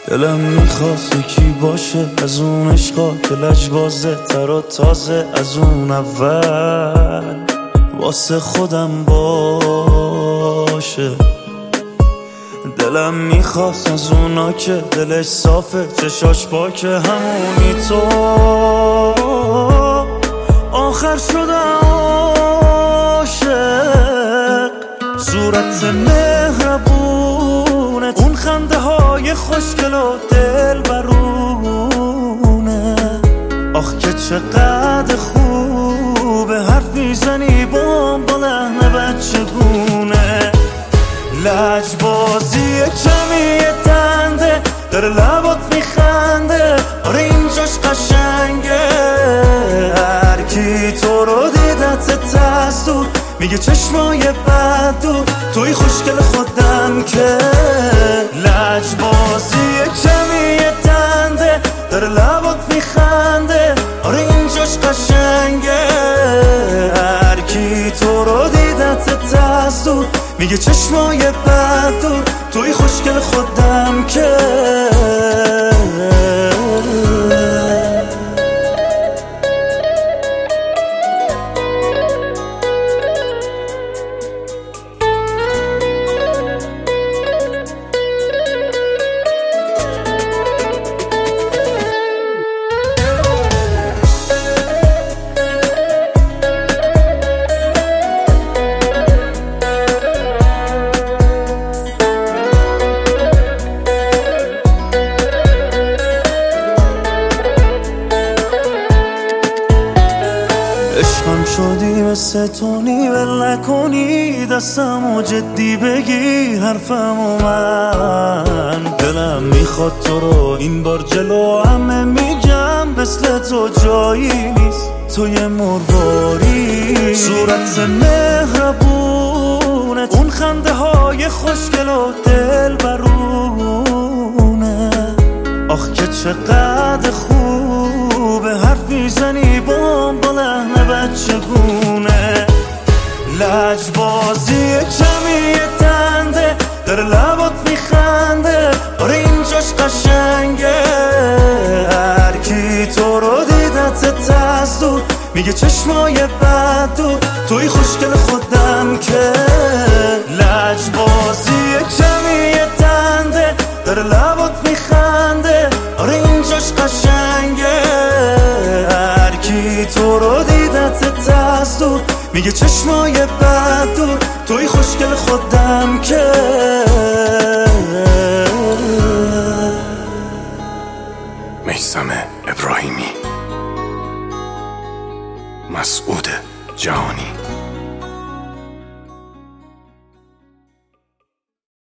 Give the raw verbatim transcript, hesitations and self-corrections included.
دلم میخواست یکی باشه از اون عشقا که لجبازه تر و تازه از اون اول، واسه خودم باشه. دلم میخواست از اونا که دلش صافه چشاش پاکه، همونی تو آخر شدم عاشق. صورت مهربونت، اون خنده های خوشگل و دل برونه، آخ که چقدر خوبه حرف میزنی با با لحن بچگونه. لجبازی کمی دنده داره لبات میخنده، آره اینجاش قشنگه. هر کی تو رو دیدت از دور میگه چشمای بد دور، توی خوشگل خودم که. لجبازی کمی دنده داره لبات میخنده، آره اینجاش قشنگه. هر کی تو رو دیدت از دور میگه چشمای بد دور، توی خوشگل خودم که. عشقم شدی مثل تونی ول نکنی دستمو جدی بگی حرفمو من. دلم میخواد تو رو این بار جلو همه میگم، مثل تو جایی نیست توی مرواری. صورت مهربونت، اون خنده های خوشگل و دل برونه، آخ که چقدر خوبه حرف میزنی با با لحن بچگونه. لجبازی کمی دنده داره لبات میخنده، آره اینجاش قشنگه. هر کی تو رو دیدت از دور میگه چشمای بد دور، توی خوشگل خودم که. لجبازی کمی دنده داره لبات میخنده، آره اینجاش قشنگه. هر کی تو رو دیدت از دور میگه چشمای بد دور، توی خوشگل خودم که. میثم ابراهیمی، مسعود جهانی.